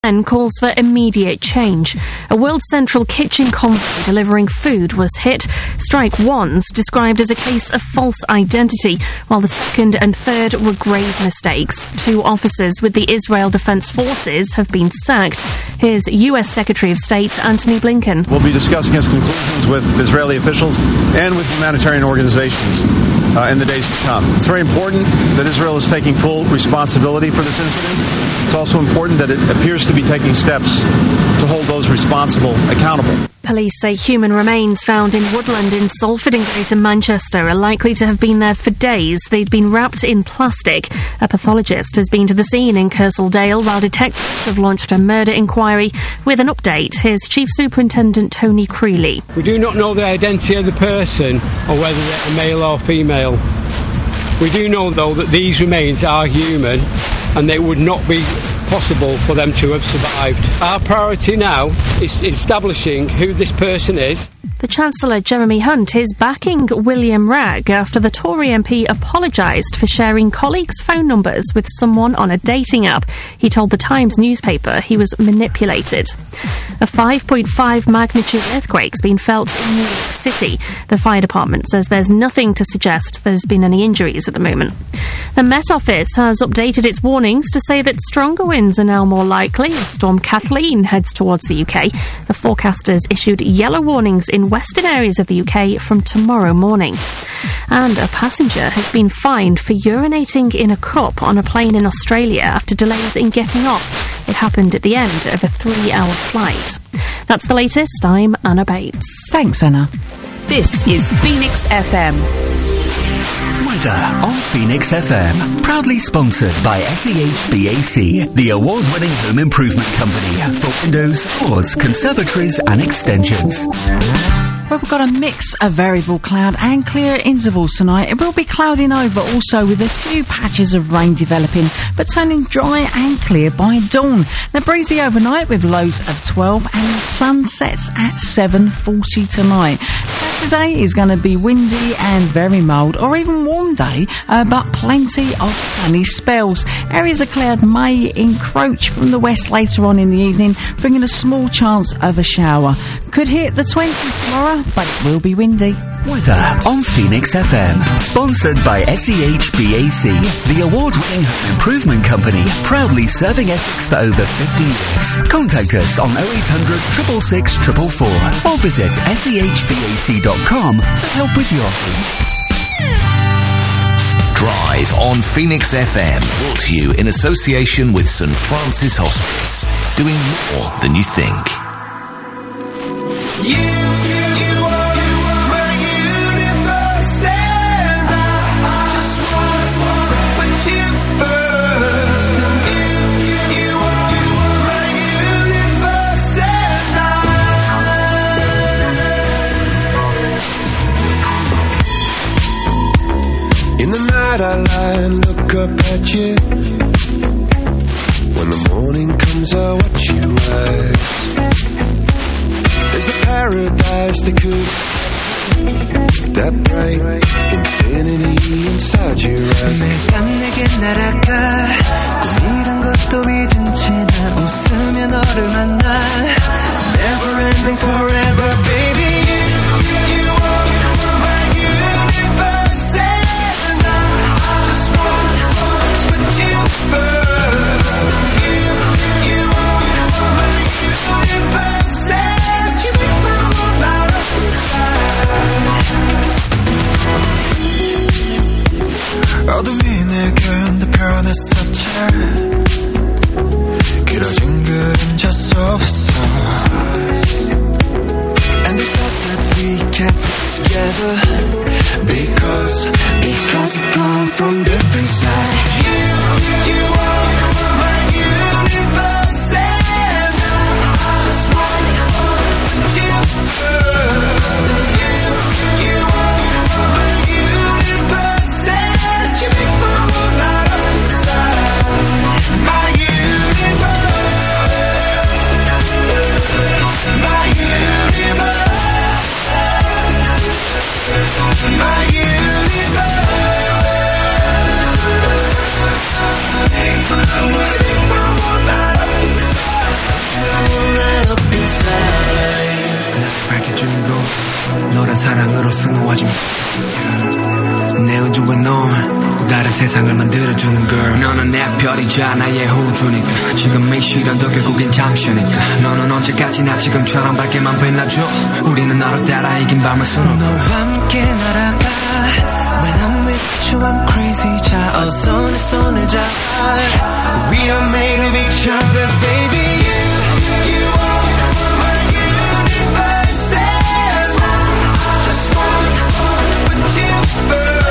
and calls for immediate change. A World Central Kitchen convoy delivering food was hit. Strike One's described as a case of false identity, while the second and third were grave mistakes. 2 officers with the Israel Defense Forces have been sacked. Here's US Secretary of State Antony Blinken. We'll be discussing his conclusions with Israeli officials and with humanitarian organizations in the days to come. It's very important that Israel is taking full responsibility for this incident. It's also important that it appears to be taking steps to hold those responsible accountable. Police say human remains found in woodland in Salford in Greater Manchester are likely to have been there for days. They'd been wrapped in plastic. A pathologist has been to the scene in Kersaldale, while detectives have launched a murder inquiry. With an update, here's Chief Superintendent Tony Creeley. We do not know the identity of the person or whether they're a male or female. We do know, though, that these remains are human and they would not be possible for them to have survived. Our priority now is establishing who this person is. The Chancellor, Jeremy Hunt, is backing William Ragg after the Tory MP apologised for sharing colleagues' phone numbers with someone on a dating app. He told the Times newspaper he was manipulated. A 5.5 magnitude earthquake's been felt in New York City. The fire department says there's nothing to suggest there's been any injuries at the moment. The Met Office has updated its warnings to say that stronger winds are now more likely as Storm Kathleen heads towards the UK. The forecasters issued yellow warnings in western areas of the UK from tomorrow morning. And a passenger has been fined for urinating in a cup on a plane in Australia after delays in getting off. It happened at the end of a 3-hour flight. That's the latest. I'm Anna Bates. Thanks, Anna. This is Phoenix FM. Weather on Phoenix FM. Proudly sponsored by SEHBAC, the award-winning home improvement company for windows, doors, conservatories and extensions. Well, we've got a mix of variable cloud and clear intervals tonight. It will be clouding over also with a few patches of rain developing, but turning dry and clear by dawn. Now, breezy overnight with lows of 12 and sunsets at 7:40 tonight. Saturday is going to be windy and very mild, or even warm day, but plenty of sunny spells. Areas of cloud may encroach from the west later on in the evening, bringing a small chance of a shower. Could hit the 20s tomorrow, but it will be windy. Weather on Phoenix FM. Sponsored by SEHBAC, the award-winning home improvement company, proudly serving Essex for over 50 years. Contact us on 0800 666 444 or visit sehbac.com for help with your home. Drive on Phoenix FM. Brought to you in association with St Francis Hospice. Doing more than you think. In the night I lie and look up at you. When the morning comes I watch you rise. There's a paradise that could, that bright infinity inside your eyes. 매일 내게 날아가 꿈이란 것도 잊은 채 난 웃으며 너를 만나. Never ending forever baby. You are my universe and I just want to put you first. You are my universe and you make my world out of inside. 어둠이 내겐 더 변했었지. 길어진 그림자 속에서 주는 거 너를 사랑으로 수놓아진 내 우주와 너 다른 세상을 만들어주는 girl 너는 내 별이자 나의 호주니까 지금 이 시련도 결국엔 잠시니까 너는 언제까지나 지금처럼 밝게만 빛나줘 우리는 너를 따라 이긴 밤을 수놓아 너와 함께 날아가 When I'm with you I'm crazy 자 어서 내 손을 잡아 We are made of each other baby You are my universe and I just wanna put you first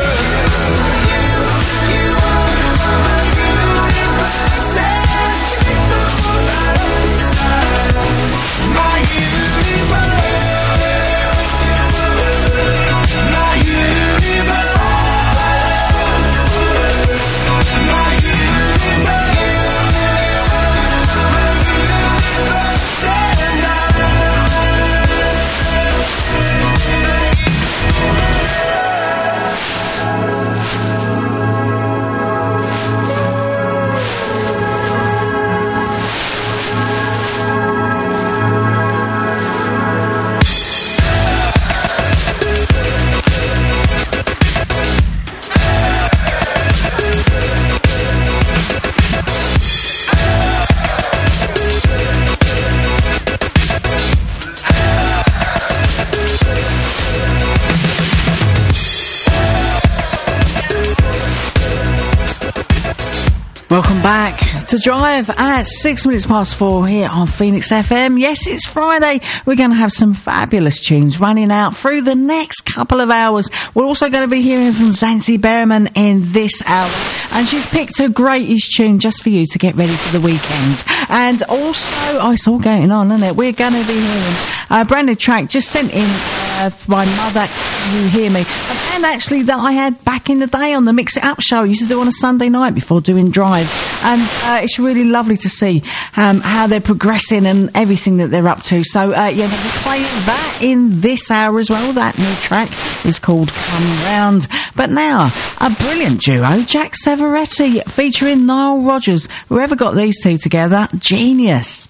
Welcome back to Drive at 6 minutes past 4 here on Phoenix FM. Yes, it's Friday. We're going to have some fabulous tunes running out through the next couple of hours. We're also going to be hearing from Xanthi Berriman in this hour. And she's picked her greatest tune just for you to get ready for the weekend. And also, oh, it's all going on, isn't it? We're going to be hearing a brand new track just sent in by Mother You Hear Me. A band actually that I had back in the day on the Mix It Up show. I used to do on a Sunday night before doing Drive. And it's really lovely to see how they're progressing and everything that they're up to. So, yeah, we'll be playing that in this hour as well. That new track is called Come Round. But now, a brilliant duo, Jack Severetti featuring Nile Rodgers. Whoever got these two together, genius.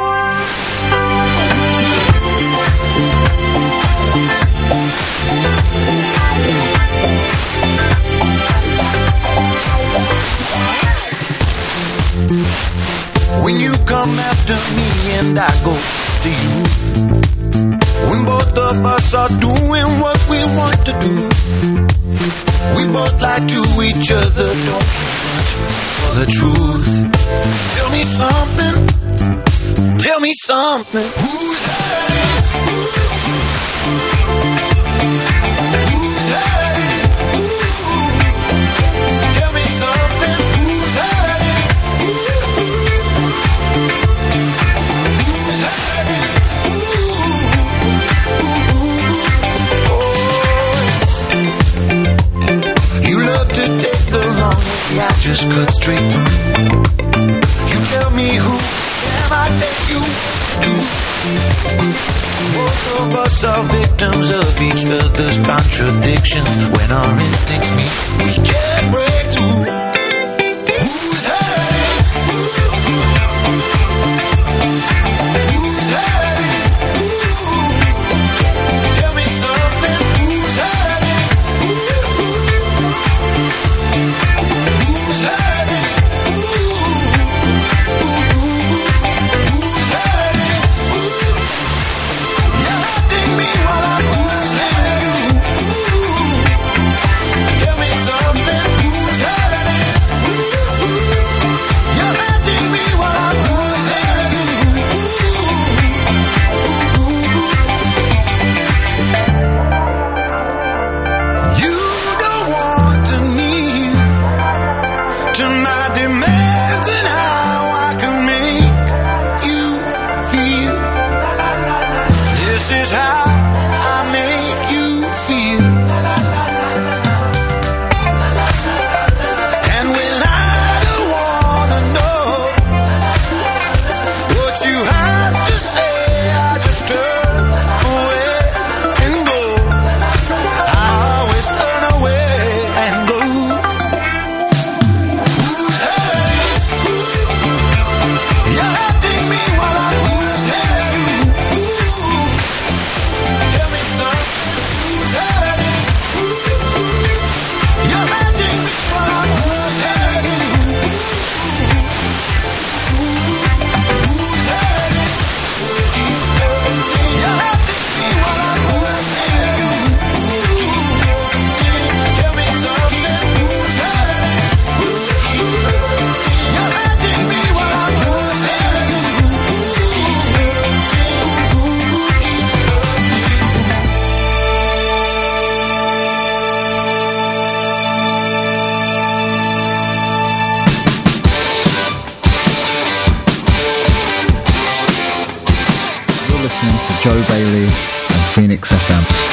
When you come after me and I go to you, when both of us are doing what we want to do, we both lie to each other, don't care much for the truth. Tell me something, tell me something. Who's hurting? Who's hurting? Tell me something. Who's hurting? Who's hurting? You love to take the long way, I just cut straight through. You tell me who am I take you to? Both of us are victims of each other's contradictions. When our instincts meet, we can't break through. Who's hurting? Who's hurting? Tell me something. Who's hurting? Who's hurting? Who's hurting? You're hurting me while I'm losing you. Tell me something. Who's listening to Joe Bailey on Phoenix FM.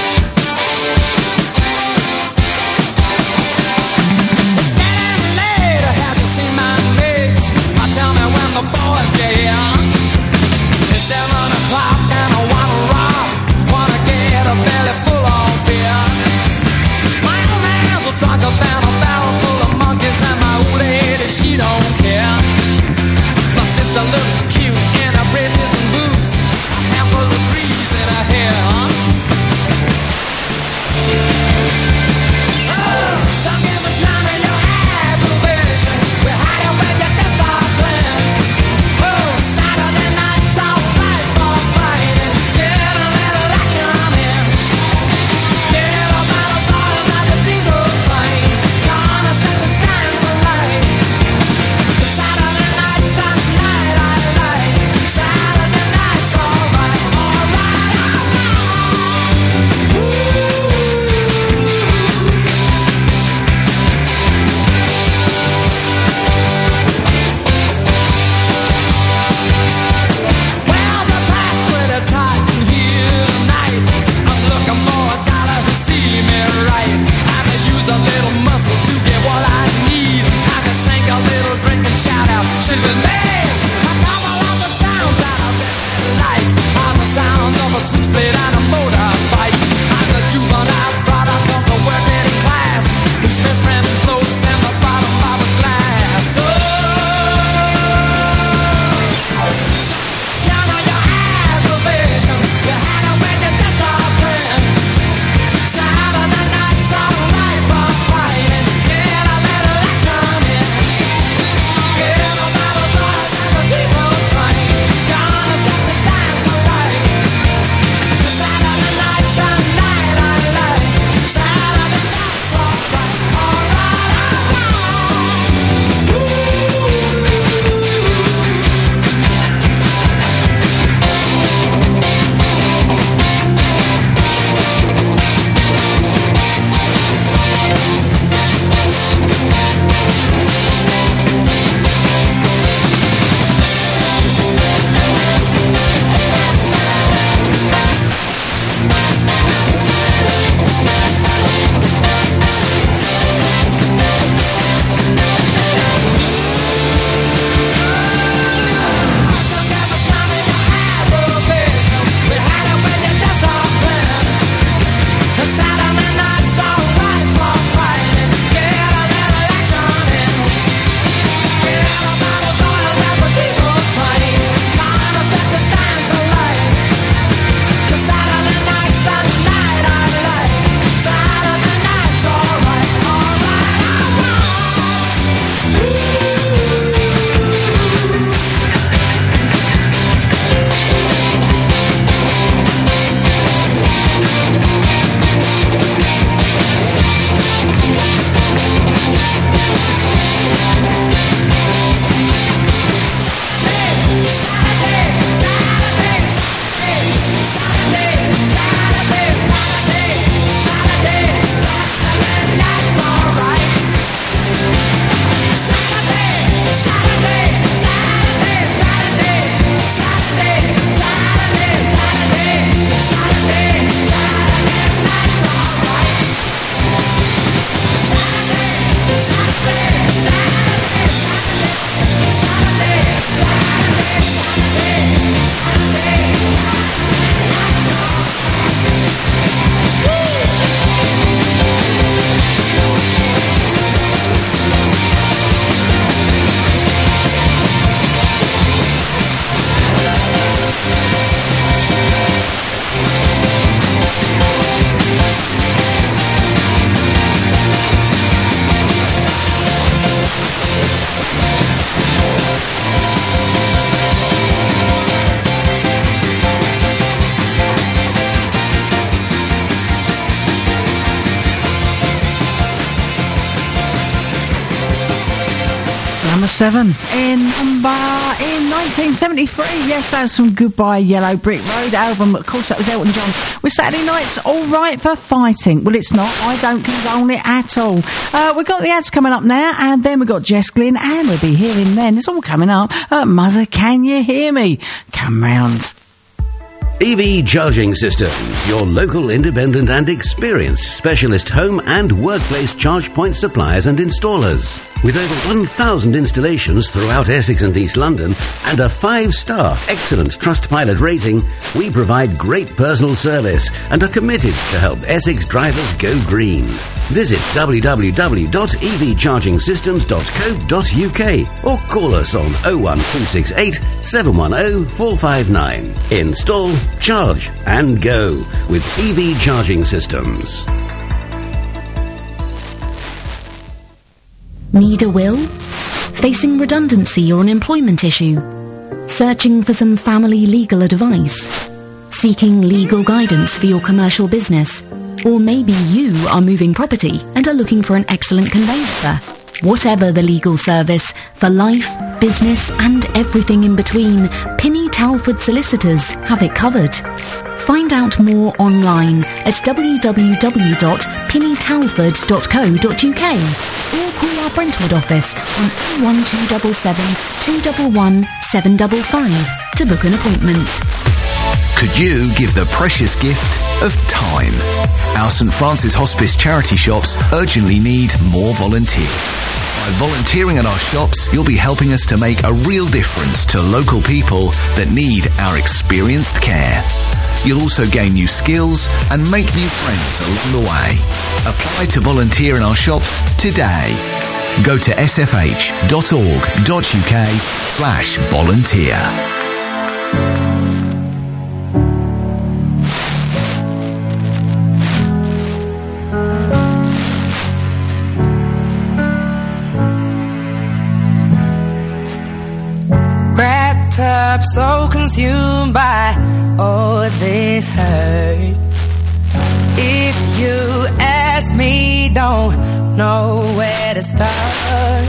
Number 7 in 1973. Yes, that was from Goodbye Yellow Brick Road album. Of course, that was Elton John with Saturday Night's All Right for Fighting. Well, it's not. I don't condone it at all. We've got the ads coming up now, and then we've got Jess Glynn, and we'll be hearing then. It's all coming up. Mother, Can You Hear Me? Come round. EV Charging System, your local independent and experienced specialist home and workplace charge point suppliers and installers. With over 1,000 installations throughout Essex and East London and a 5-star excellent Trustpilot rating, we provide great personal service and are committed to help Essex drivers go green. Visit www.evchargingsystems.co.uk or call us on 01268 710 459. Install, charge and go with EV Charging Systems. Need a will? Facing redundancy or an employment issue? Searching for some family legal advice? Seeking legal guidance for your commercial business? Or maybe you are moving property and are looking for an excellent conveyancer. Whatever the legal service, for life, business and everything in between, Pinny Talford Solicitors have it covered. Find out more online at www.pinnytalford.co.uk or call our Brentwood office on 01277 211 755 to book an appointment. Could you give the precious gift of time? Our St Francis Hospice charity shops urgently need more volunteers. By volunteering at our shops, you'll be helping us to make a real difference to local people that need our experienced care. You'll also gain new skills and make new friends along the way. Apply to volunteer in our shops today. Go to sfh.org.uk/volunteer. Wrapped up, so consumed by all this hurt. If you ask me, don't know where to start.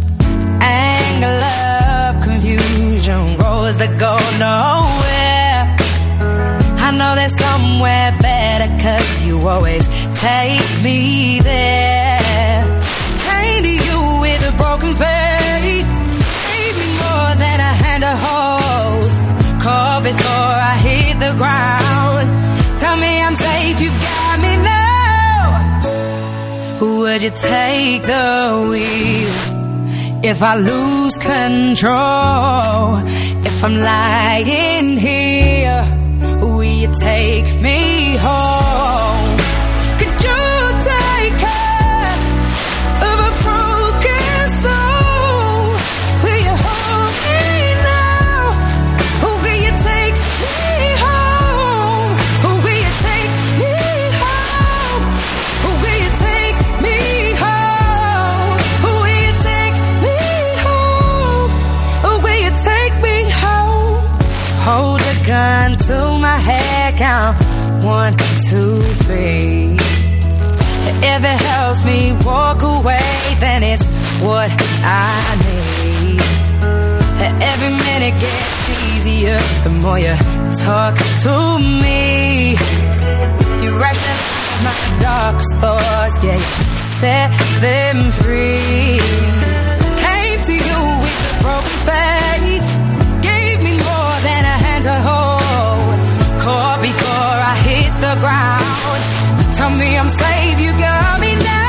Anger, love, confusion, roads that go nowhere. I know there's somewhere better, 'cause you always take me there. Came to you with a broken faith, gave me more than a hand to hold. Call before I hit the ground. Tell me I'm safe, you've got me now. Would you take the wheel if I lose control? If I'm lying here, will you take me home? Could you take care of a broken soul? Will you hold me now? Or will you take me home? Or will you take me home? Or will you take me home? Or will you take me home? Or will you take me home? Hold a gun to my head, count 1, 2, 3. If it helps me walk away, then it's what I need. Every minute gets easier the more you talk to me. You rationalize my darkest thoughts, yeah, you set them free. Came to you with a broken faith, gave me more than a hand to hold. Caught before I hit the ground. Tell me I'm safe, you got me now.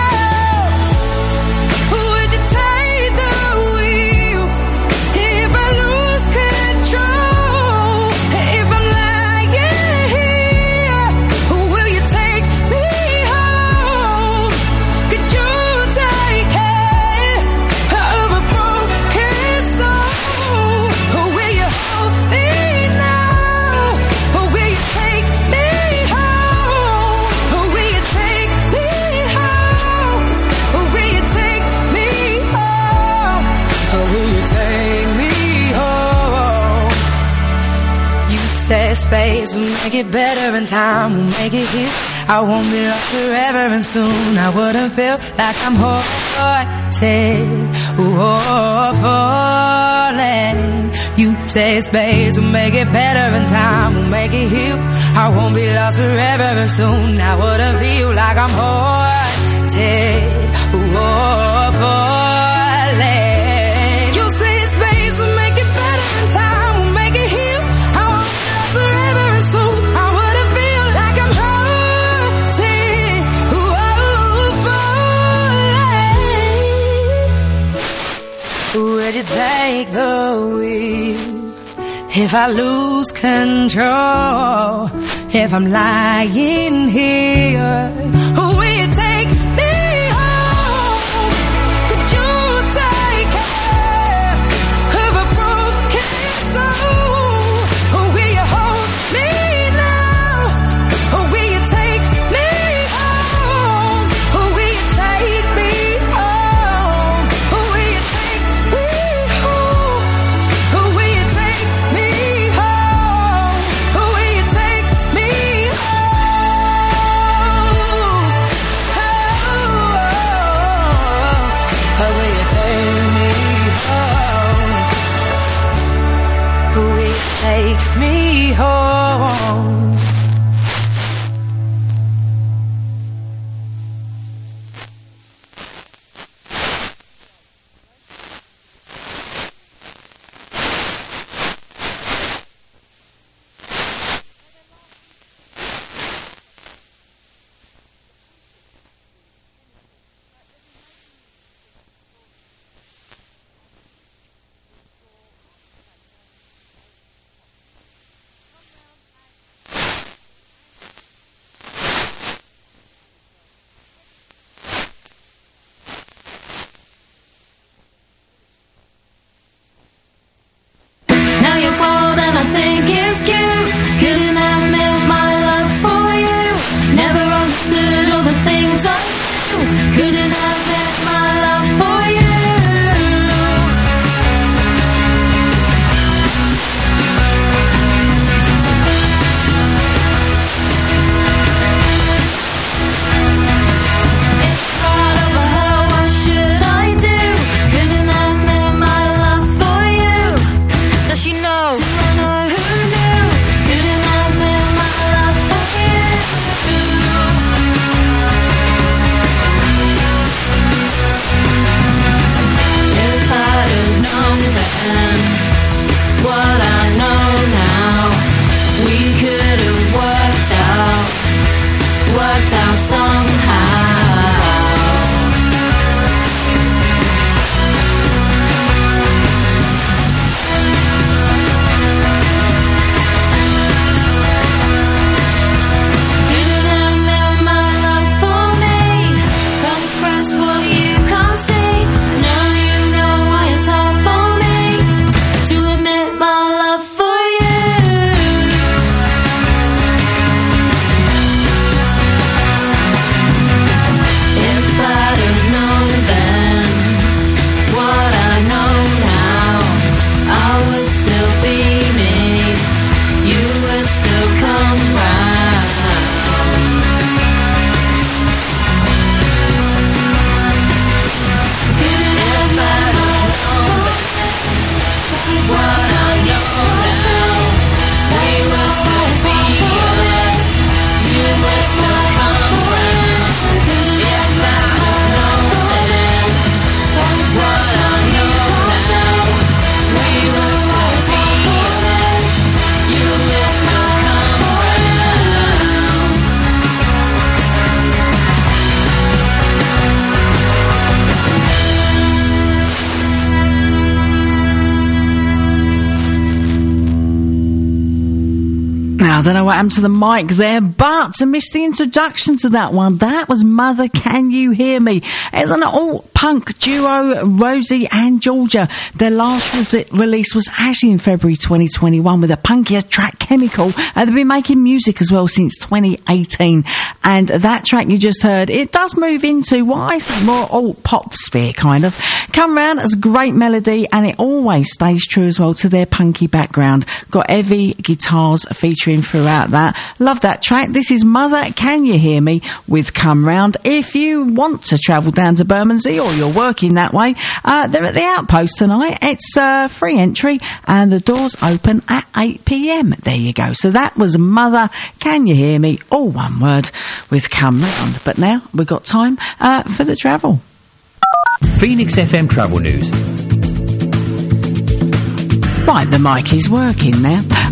Would you take the wheel if I lose control? If I'm lying here, will you take me home? Could you take care of a broken soul? Or will you hold me now? Or will you take me home? Or will you take me home? Or will you take me home? Or will you take me home? You said space will make it better and time will make it here. I won't be lost forever and soon I wouldn't feel like I'm haunted or falling. You say space will make it better and time will make it heal. I won't be lost forever and soon I wouldn't feel like I'm haunted or falling. You say space will make it better and time will make it heal. I won't be lost forever and soon if I lose control, if I'm lying here, will you take me home? Could you take care of a broken soul? Or will you hold me now? Or will you take me home? Or will you take me home? Or will you take me home? Or will you take me home? Or will you take me home? Or will you take me home? Or will you take me home? Now you're bold and I think it's cute. Couldn't have meant my love for you. Never understood all the things I do. Couldn't have meant my love for you. It's right over her, what should I do? Couldn't have meant my love for you. Does she know? Do I know who knew? Couldn't have meant my love for you. If I'd have known then what I know now, we could have worked out somehow. Couldn't have meant my love for me. Can't express what you can't see. Now you know why it's hard for me to admit my love for you. If I'd have known then what I know now, I would still be me. You would still come round. If I'd have known what I know now, we would still be us. You would still come round. If I'd have known then what I know now, we would still be us. You would still come round. Now, I don't know what happened to the mic there, but I missed the introduction to that one. That was Mother Can You Hear Me? It's an all-punk duo, Rosie and Georgia. Their last release was actually in February 2021 with a punkier track, Chemical. They've been making music as well since 2018. And that track you just heard, it does move into what I think more alt-pop sphere, kind of. Come Round as a great melody, and it always stays true as well to their punky background. Got heavy guitars featuring throughout that. Love that track. This is Mother Can You Hear Me with Come Round. If you want to travel down to Bermondsey or you're working that way, they're at the Outpost tonight. It's free entry and the doors open at 8 p.m. There you go. So that was Mother Can You Hear Me, all one word, with Come Round. But now we've got time for the travel. Phoenix FM Travel News. Right, the mic is working now.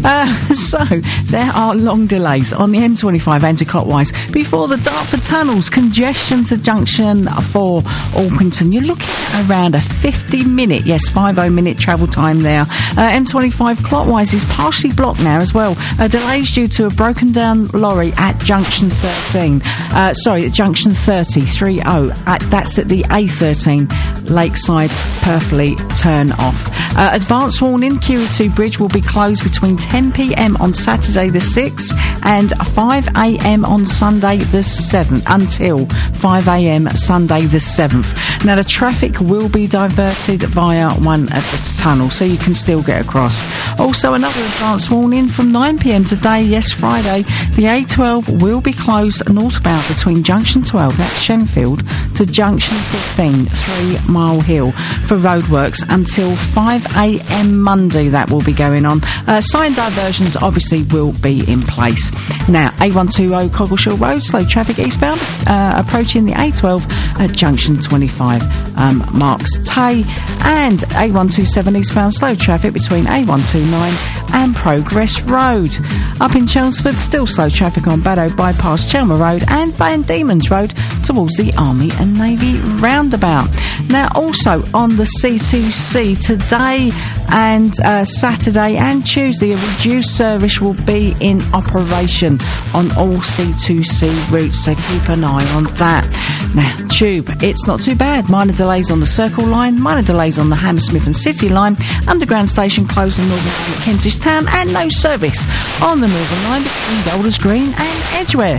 So, there are long delays on the M25 anti-clockwise before the Dartford tunnels. Congestion to junction for Alpington. You're looking at around a 50-minute travel time there. M25 clockwise is partially blocked now as well. Delays due to a broken down lorry at junction 13. Junction 30. That's at the A13 Lakeside Purfleet turn off. Advance warning, QE2 Bridge will be closed between 10 p.m. on Saturday the 6th and 5 a.m. on Sunday the 7th, until 5 a.m. Sunday the 7th. Now, the traffic will be diverted via one of the tunnels, so you can still get across. Also, another advance warning from 9 p.m. today, Friday, the A12 will be closed northbound between Junction 12, that's Shenfield, to Junction 15, 3 Mile Hill, for roadworks until 5 a.m. Monday. That will be going on. Sign diversions obviously will be in place. Now, A120 Coggleshill Road, slow traffic eastbound, approaching the A12 at Junction 25, Marks Tay, and A127 eastbound, slow traffic between A129 and Progress Road. Up in Chelmsford, still slow traffic on Baddow Bypass, Chelmer Road, and Van Diemen's Road towards the Army and Navy roundabout. Now, also on the C2C today and Saturday and Tuesday, a reduced service will be in operation on all C2C routes, so keep an eye on that. Now, Tube, it's not too bad. Minor delays on the Circle Line, minor delays on the Hammersmith and City Line, Underground Station closed on Northern Line at Kentish Town, and no service on the Northern Line between Golders Green and Edgware.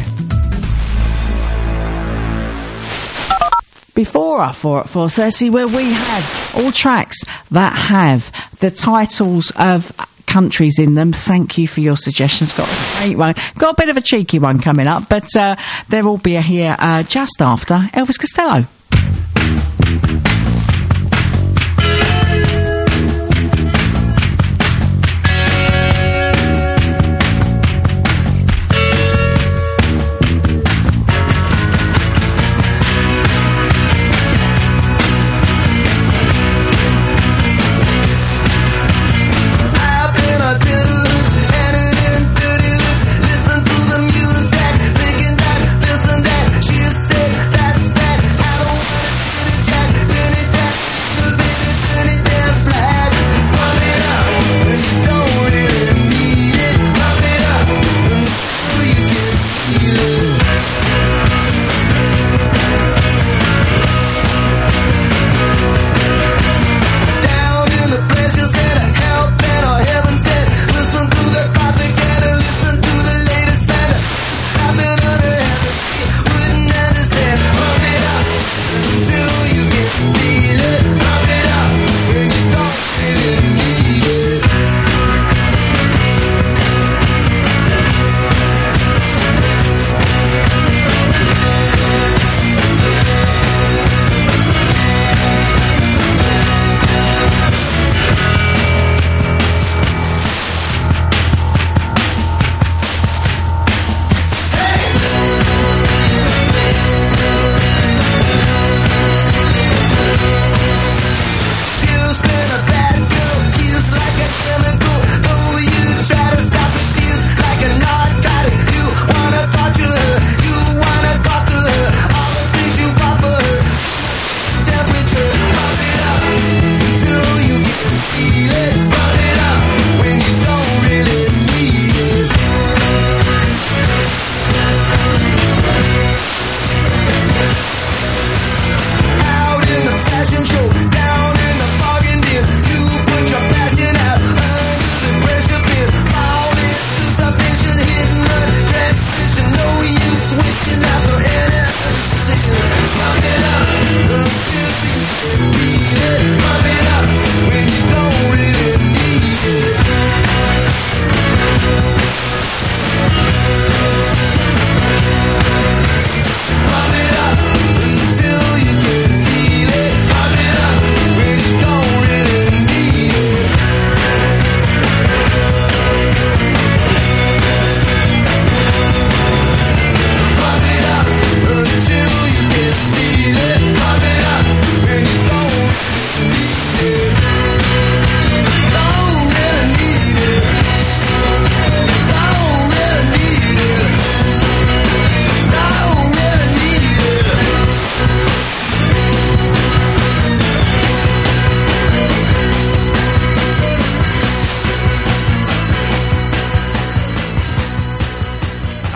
Before our 4 at 4:30, where we have all tracks that have the titles of countries in them. Thank you for your suggestions. Got a great one. Got a bit of a cheeky one coming up, but there will be here just after Elvis Costello. I don't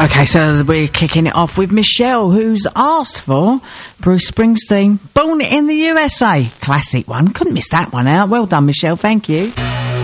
Okay, so we're kicking it off with Michelle, who's asked for Bruce Springsteen, Born in the USA. Classic one. Couldn't miss that one out. Well done, Michelle. Thank you.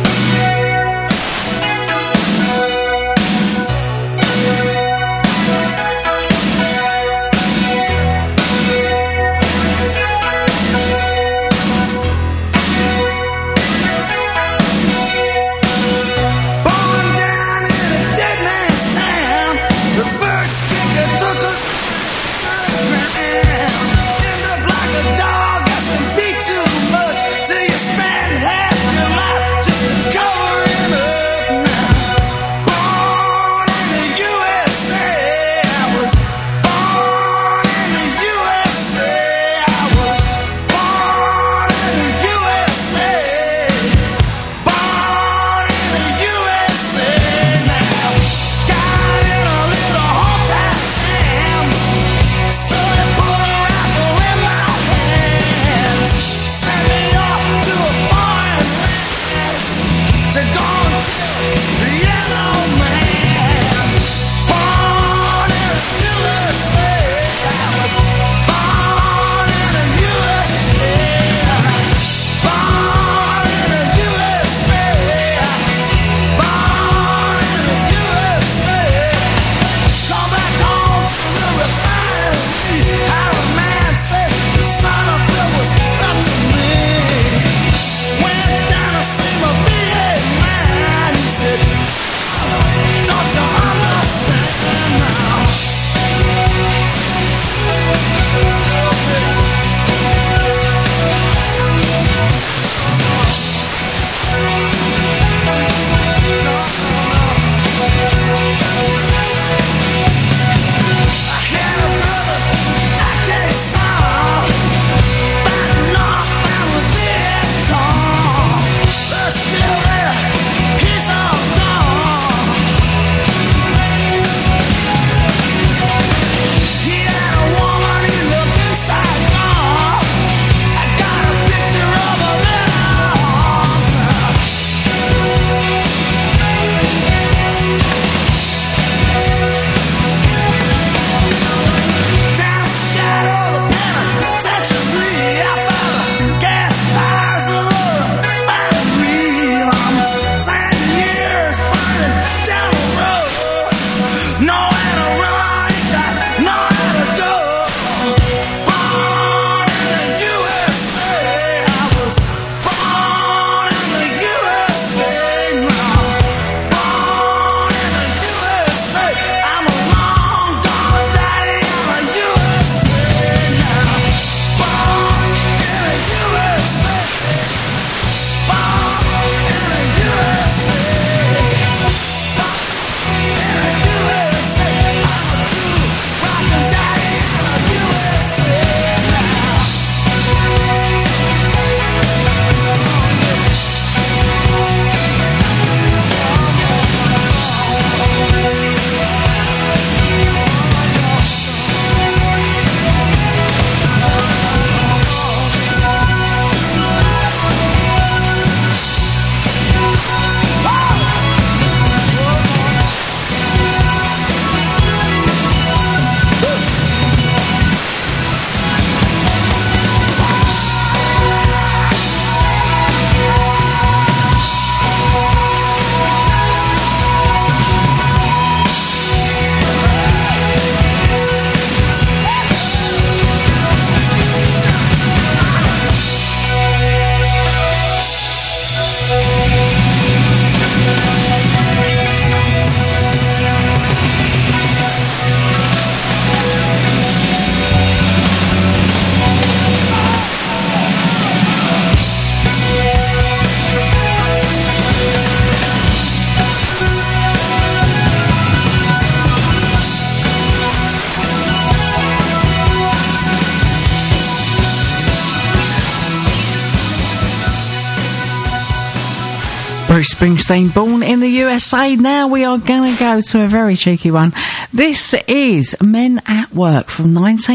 Bruce Springsteen, Born in the USA. Now we are going to go to a very cheeky one. This is Men at Work from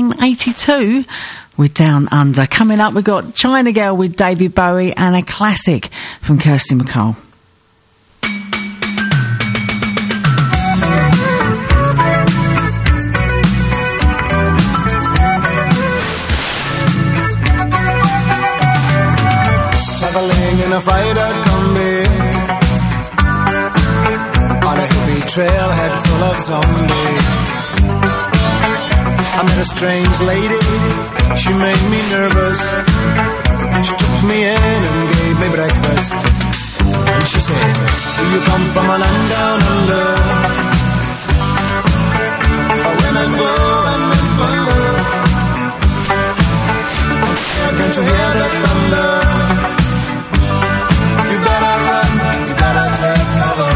1982 with Down Under. Coming up, we've got China Girl with David Bowie and a classic from Kirsty MacColl. in a fighter combi on a hippie trailhead full of zombies. I met a strange lady, she made me nervous. She took me in and gave me breakfast. And she said, do you come from a land down under, where women go and men wonder? Can't you hear the thunder? You better run, you better take cover.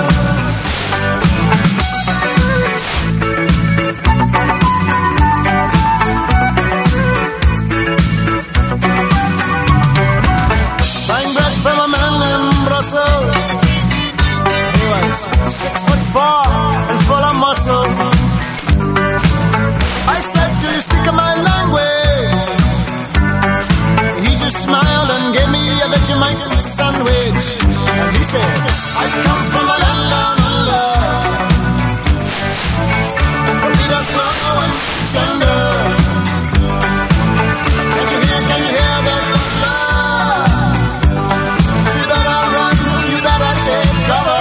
Buying bread from a man in Brussels. He was 6'4" and full of muscle. I said, do you speak my language? He just smiled and gave me a Vegemite sandwich. And he said, I come from a land down under, where we just snow and thunder. Can you hear the thunder? You better run, you better take cover.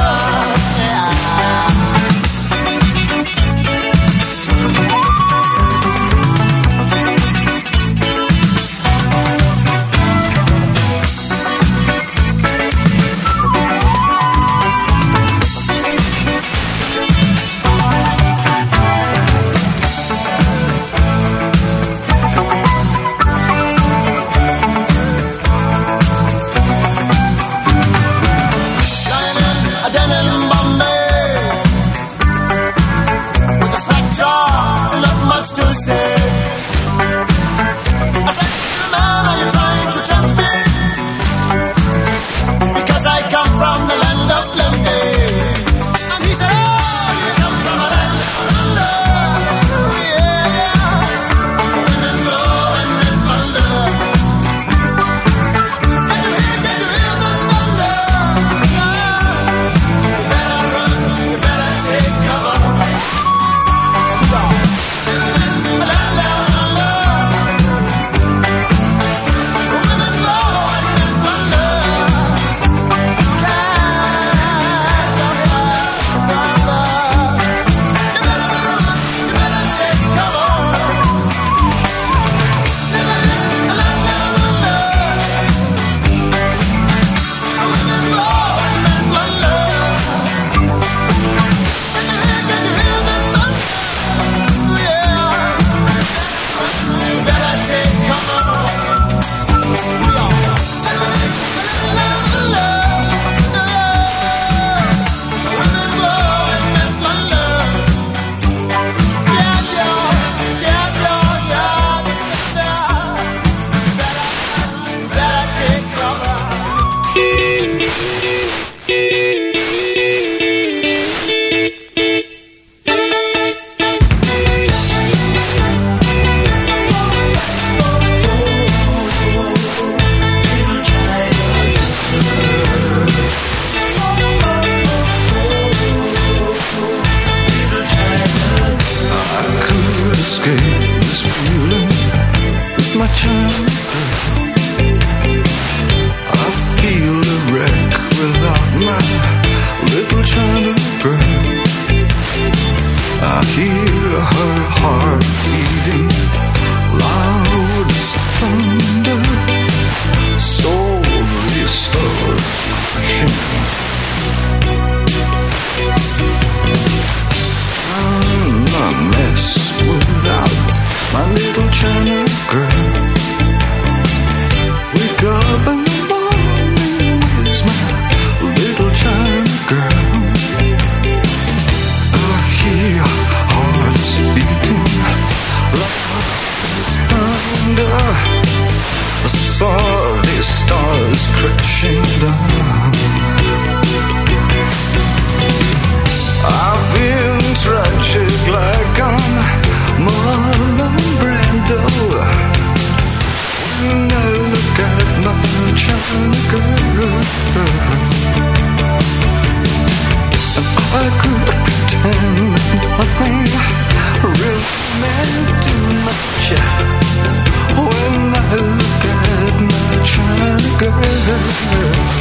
I could pretend nothing really meant too much when I look at my China girl.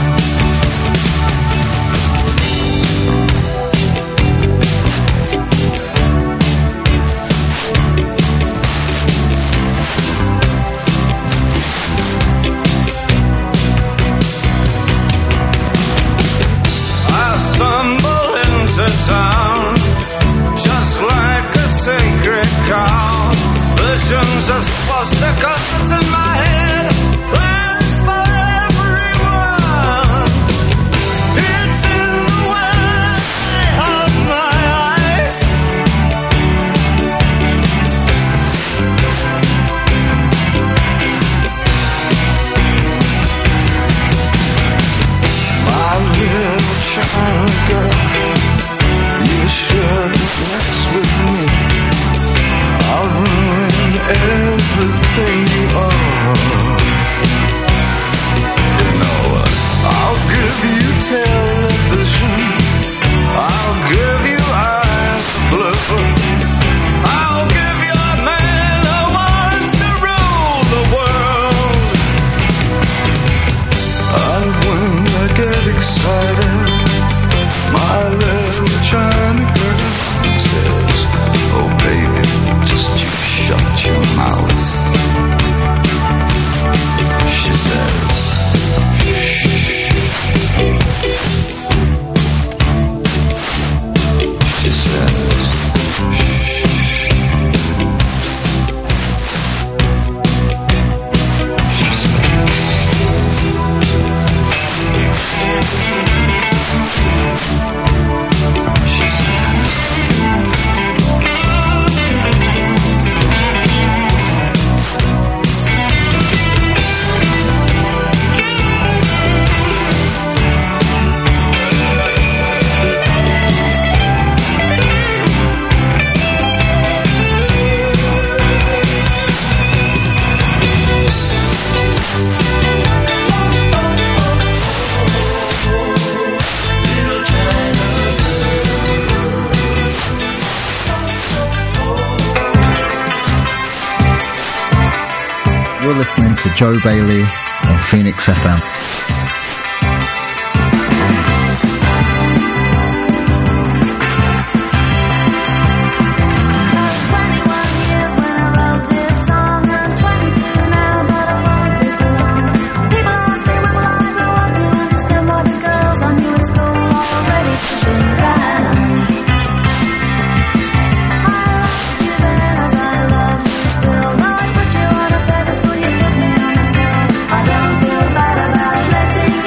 visions of swastikas in my head. Plans for everyone. It's in the way of my eyes. My little child girl, you should flex with me. I'll ruin everything you are. You know, I'll give you television. I'll give you eyes blue. I'll give you a man who wants to rule the world. And when I get excited, my little China girl says, oh baby, just you shut your mouth. She says, shh. She says, You're listening to Joe Bailey on Phoenix FM. I don't feel bad about letting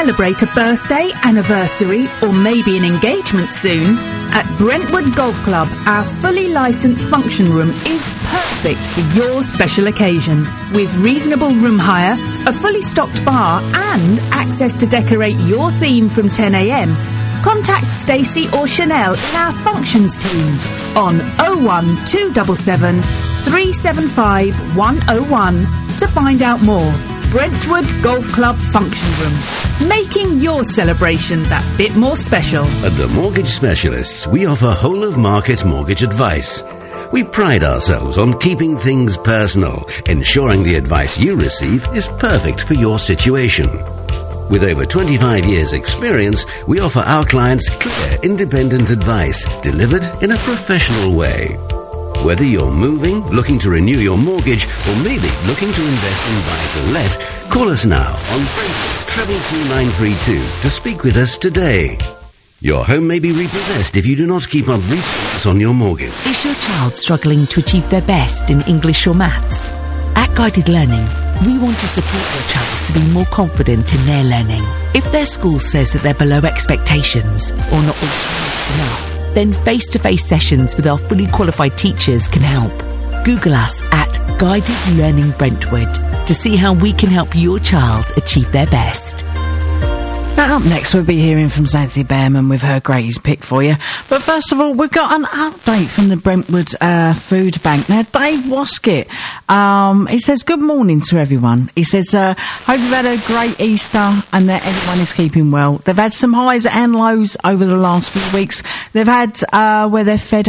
celebrate a birthday, anniversary, or maybe an engagement soon? At Brentwood Golf Club, our fully licensed function room is perfect for your special occasion. With reasonable room hire, a fully stocked bar, and access to decorate your theme from 10 a.m, contact Stacey or Chanel in our functions team on 01277 375 101 to find out more. Brentwood Golf Club Function Room, making your celebration that bit more special. At the Mortgage Specialists, we offer whole-of-market mortgage advice. We pride ourselves on keeping things personal, ensuring the advice you receive is perfect for your situation. With over 25 years' experience, we offer our clients clear, independent advice delivered in a professional way. Whether you're moving, looking to renew your mortgage, or maybe looking to invest in buy-to-let, call us now on 222 to speak with us today. Your home may be repossessed if you do not keep up repayments on your mortgage. Is your child struggling to achieve their best in English or maths? At Guided Learning, we want to support your child to be more confident in their learning. If their school says that they're below expectations or not enough, then face-to-face sessions with our fully qualified teachers can help. Google us at Guided Learning Brentwood to see how we can help your child achieve their best. Now, up next, we'll be hearing from Xanthi Behrman with her greatest pick for you. But first of all, we've got an update from the Brentwood Food Bank. Now, Dave Waskett, he says, good morning to everyone. He says, hope you've had a great Easter and that everyone is keeping well. They've had some highs and lows over the last few weeks. They've had where they've fed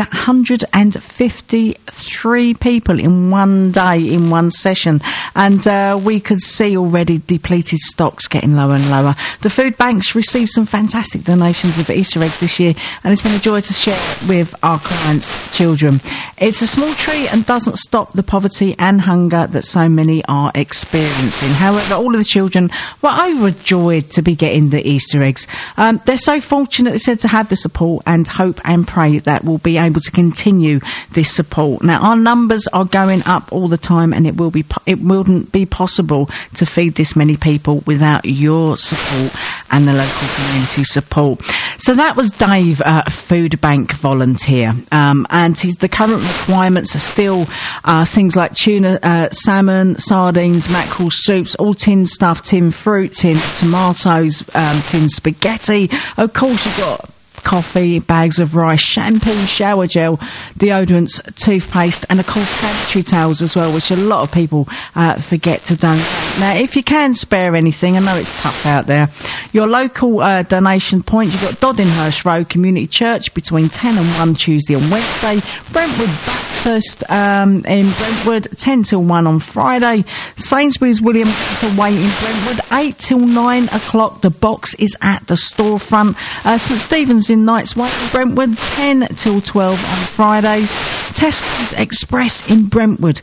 153 people in one day, in one session. And we could see already depleted stocks getting lower and lower. The food banks received some fantastic donations of Easter eggs this year, and it's been a joy to share with our clients' children. It's a small treat and doesn't stop the poverty and hunger that so many are experiencing. However, all of the children were overjoyed to be getting the Easter eggs. They're so fortunate, they said, to have the support, and hope and pray that we'll be able to continue this support. Now, our numbers are going up all the time, and it wouldn't be possible to feed this many people without your support and the local community support. So that was Dave, food bank volunteer, and the current requirements are still things like tuna, salmon, sardines, mackerel soups, all tinned stuff, tinned fruit, tinned tomatoes, tinned spaghetti. Of course, you've got coffee, bags of rice, shampoo, shower gel, deodorants, toothpaste, and of course sanitary towels as well, which a lot of people forget to donate. Now, if you can spare anything, I know it's tough out there, your local donation point, you've got Doddinghurst Road Community Church between 10 and 1 Tuesday and Wednesday, Brentwood Baptist in Brentwood 10 till 1 on Friday, Sainsbury's William Way in Brentwood 8 till 9 o'clock. The box is at the storefront. St Stephen's in Knights Way in Brentwood 10 till 12 on Fridays. Tesco's Express in Brentwood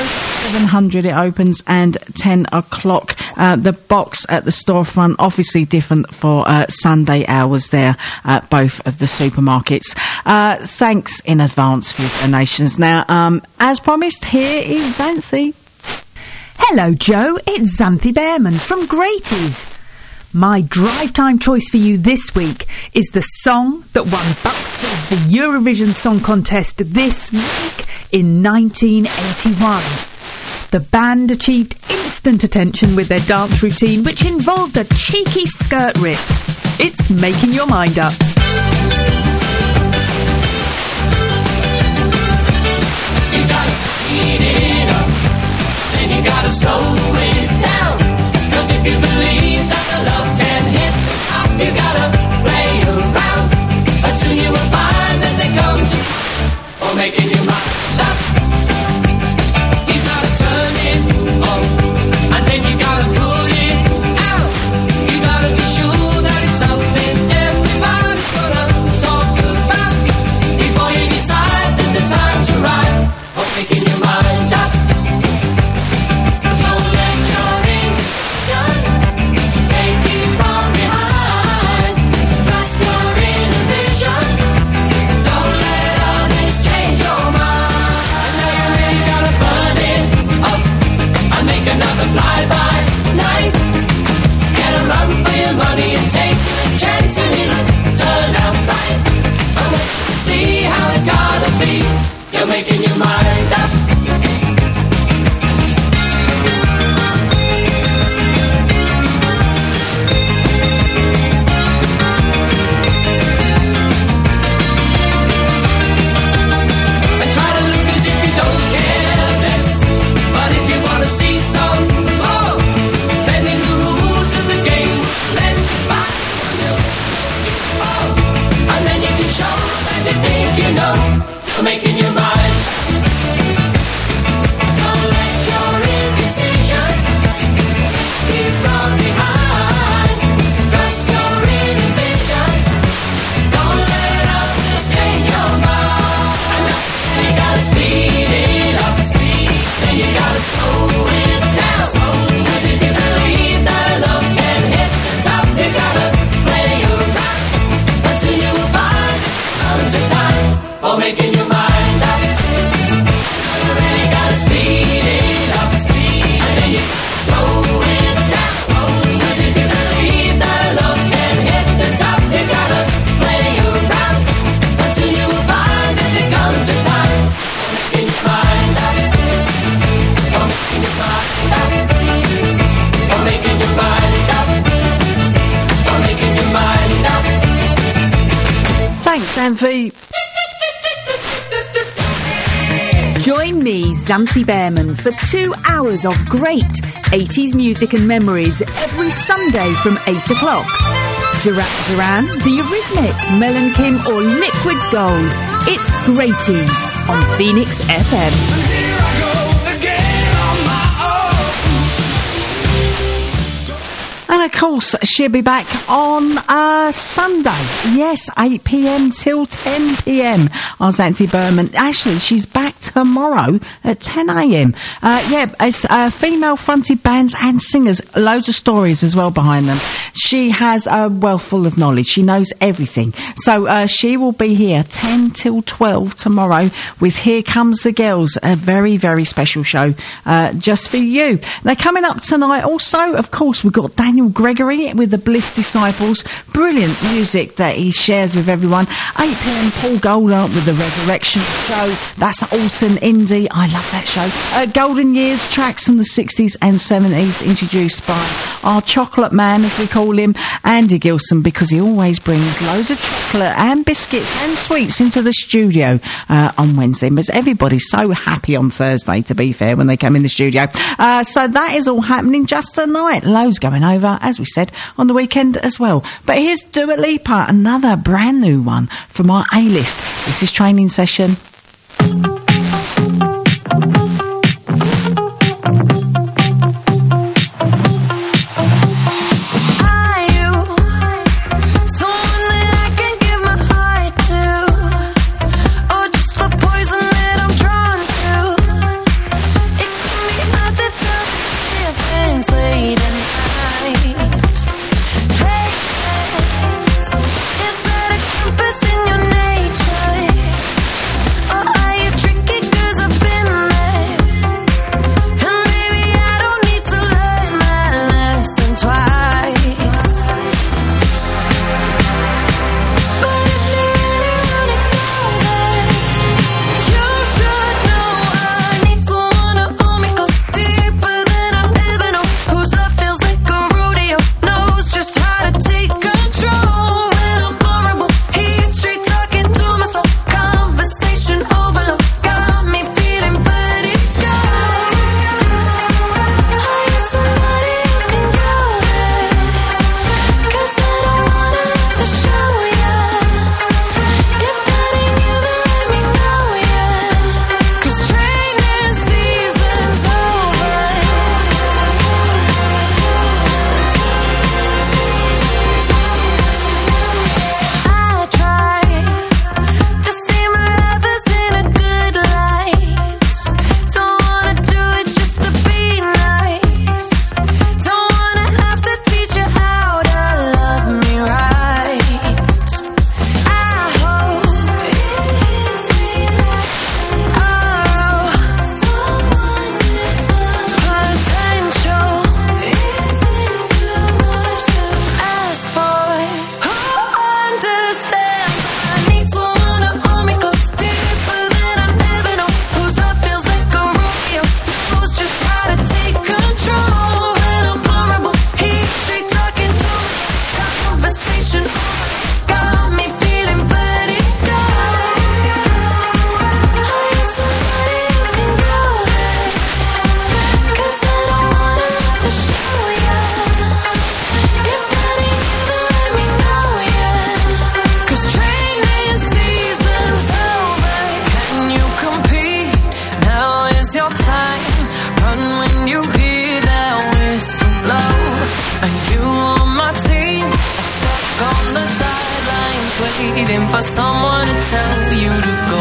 0700 it opens, and 10 o'clock. The box at the storefront, obviously different for Sunday hours there at both of the supermarkets. Thanks in advance for your donations. Now, as promised, here is Xanthi. Hello, Joe. It's Xanthi Behrman from Graties. My drive time choice for you this week is the song that won Buxford's the Eurovision Song Contest this week in 1981. The band achieved instant attention with their dance routine, which involved a cheeky skirt rip. It's Making Your Mind Up. You gotta speed it up, then you gotta slow it down. 'Cause if you believe that the love can hit the top, you gotta play around. But soon you will find that there comes a for making your mind up. You gotta turn it on, and then you gotta put it out. You gotta be sure that it's something everybody's gonna talk about before you decide that the time's right for making your mind up. Don't let your intuition take you from behind. Trust your inner vision. Don't let others change your mind. I know you're for making your mind up. And try to look as if you don't care less. But if you want to see some more, bending the rules of the game, let you back on your oh. And then you can show that you think you know, for making your mind. Don't let your indecision take you from behind. Trust your inhibition. Don't let others change your mind. And then you gotta speed it up, then you gotta slow it down. Cause if you believe that love can hit the top, you gotta play around until you will find it comes a time for making your mind up. You really gotta speed it up, and then you slow it down. Cause if you believe that love can hit the top, you gotta play around until you will find that there comes a time for making your mind up. For making your mind up. For making your mind up. For making your mind up. Thanks, Anfi. Join me, Xanthi Behrman, for 2 hours of great 80s music and memories every Sunday from 8 o'clock. Duran Duran, The Eurythmics, Mel and Kim or Liquid Gold. It's Greaties on Phoenix FM. And of course, she'll be back on Sunday. Yes, 8 p.m. till 10 p.m. on Xanthi Behrman. Actually, she's back tomorrow at 10 a.m. It's female-fronted bands and singers. Loads of stories as well behind them. She has a wealth full of knowledge. She knows everything. So she will be here 10 till 12 tomorrow with Here Comes the Girls, a very, very special show just for you. Now, coming up tonight also, of course, we've got Daniel Gregory with the Bliss Disciples. Brilliant music that he shares with everyone. 8 p.m. Paul Goldart with the Resurrection Show. That's Alton Indie. I love that show. Golden Years, tracks from the 60s and 70s, introduced by our chocolate man, as we call him, Andy Gilson, because he always brings loads of chocolate and biscuits and sweets into the studio on Wednesday. But everybody's so happy on Thursday, to be fair, when they come in the studio. So that is all happening just tonight. Loads going over, as we said, on the weekend as well. But here's Dua Lipa, another brand new one from our A-list. This is Training Session. Is that a compass in your nature? Or are you drinking? waiting for someone to tell you to go.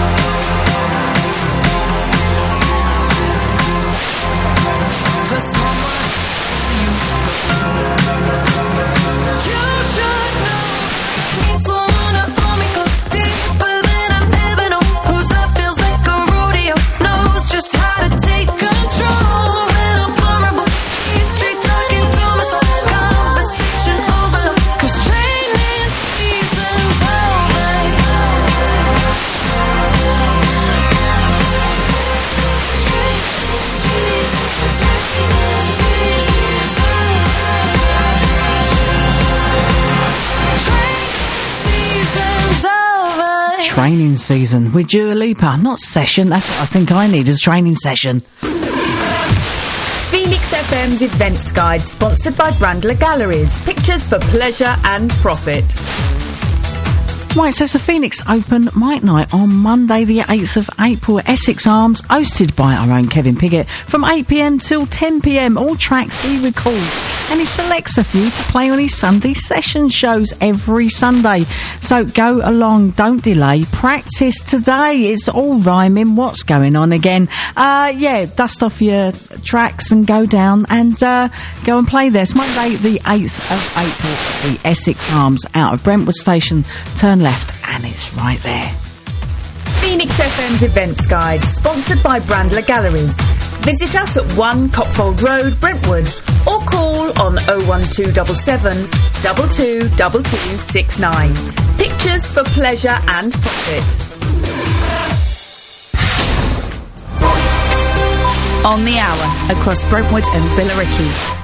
For someone to tell you to go. You should know. Need someone to hold me close, deeper than I've ever known. Whose love feels like a rodeo, knows just how to take control. When I'm vulnerable, he's straight talking to my soul. Conversation overload, 'cause training season's over. Training season with Dua Lipa, not session. That's what I think I need, is training session. Phoenix FM's Events Guide, sponsored by Brandler Galleries. Pictures for pleasure and profit. Right, so it's a Phoenix Open Mic Night on Monday the 8th of April at Essex Arms, hosted by our own Kevin Piggott, from 8pm till 10pm. All tracks he records, and he selects a few to play on his Sunday session shows every Sunday. So go along, don't delay, practice today. It's all rhyming. What's going on again? Dust off your tracks and go down and go and play there. It's Monday the 8th of April at the Essex Arms, out of Brentwood Station. Turn left and it's right there. Phoenix FM's Events Guide, sponsored by Brandler Galleries. Visit us at 1 Copfold Road, Brentwood, or call on 01277 222269. Pictures for pleasure and profit. On the hour, across Brentwood and Billericay.